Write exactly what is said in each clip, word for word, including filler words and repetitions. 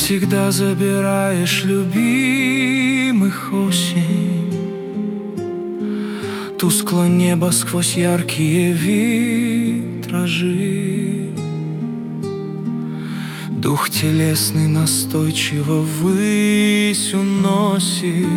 всегда забираешь любимых осень. Тускло небо сквозь яркие витражи. Дух телесный настойчиво ввысь уносит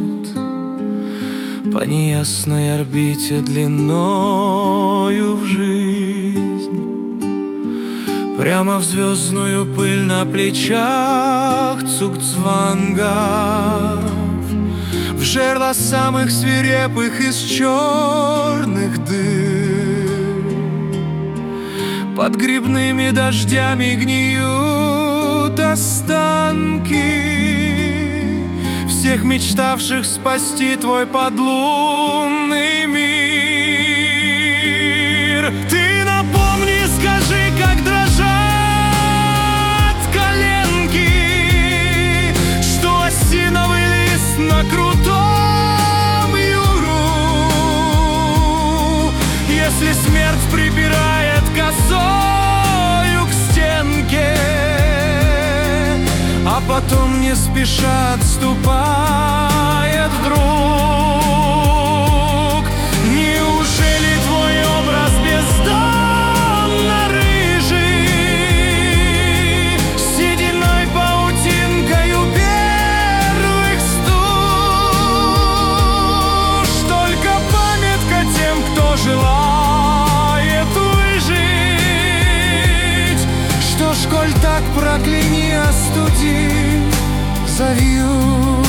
по неясной орбите длиною в жизнь. Прямо в звездную пыль на плечах цугцвангов, в жерло самых свирепых из черных дыр. Под грибными дождями гниют останки всех мечтавших спасти твой подлунный мир. Ты напомни, скажи, как дрожат коленки, что осиновый лист на крутом юру. Если смерть прибирает косою к стенке, а потом не спеша отступает вдруг. Неужели твой образ бездонно рыжий, сединой паутинкою первых стуж, только памятка тем, кто желает выжить? Что ж, коль так, прокляни, остуди, завьюж.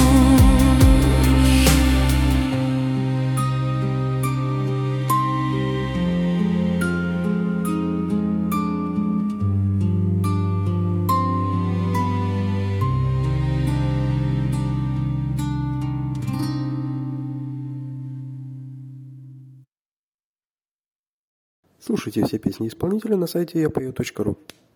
Слушайте все песни исполнителя на сайте я пою точка ру.